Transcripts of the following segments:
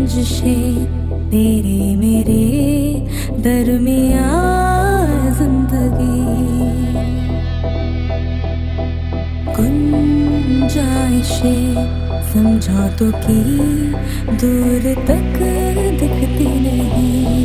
रंजिशें तेरे मेरे दरमियाँ जिंदगी, गुंजाइशें समझौतों की दूर तक दिखती नहीं।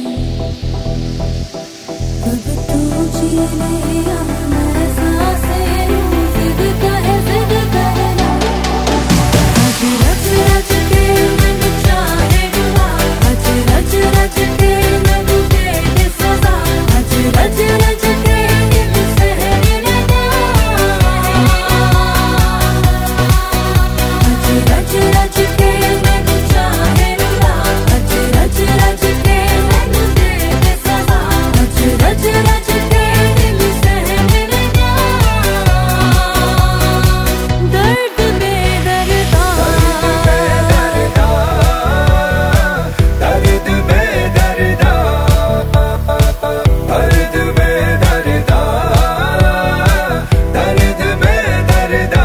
अब तू जी ले या मैं सांसें लूं, जिद कहना आज रच रच के मन चाहे डुला, आज रच रच के मन दे दे सजा, आज रच रच के दिल सहने लगा, आज रच रच के मन चाहे डुला, आज रच रच के मन दे दे सजा, आज रच रच के दिल सहने लगा। दर्द बेदर्दा, दर्द बेदर्दा, दर्द बेदर्दा, दर्द बेदर्दा।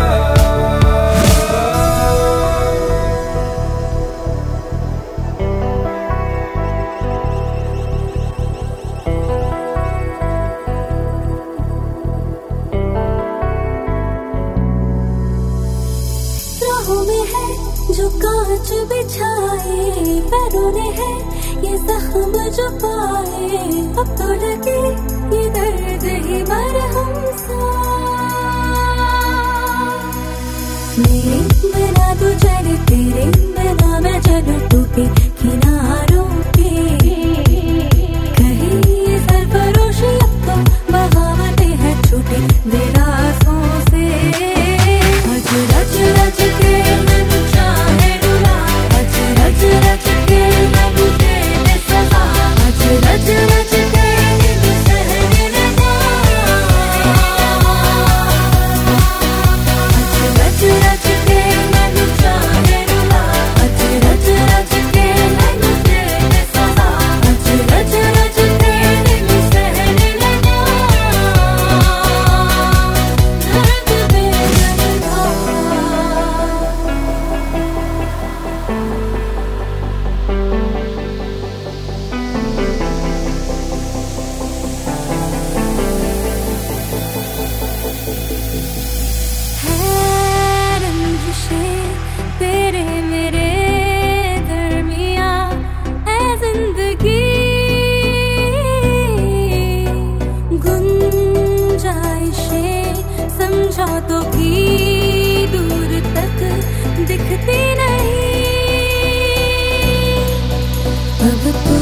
राहों में है जो कांच बिछाए, पैरों ने है ये जख्म जो पाए, अब तो लगे ये दर्द ही मरहम सा। मेरे बिना तू चले, तेरे बिना मैं चलूं, टूटे किनारों पे कहीं ये सरफरोशी, अब तो बगावतें हैं छूटे दिलासों से। आज रच रच के मन चाहे डुला, आज रच रच के मन दे दे सजा, आज रच रच के दिल सहने लगा, आज रच रच के मन चाहे डुला, आज रच रच के मन दे दे सजा, आज रच रच के दिल सहने लगा। दर्द बेदर्दा, है रंजिशें तेरे मेरे दरमियाँ ऐ जिंदगी, गुंजाइशें समझौतों की दूर तक दिखती नहीं। अब तो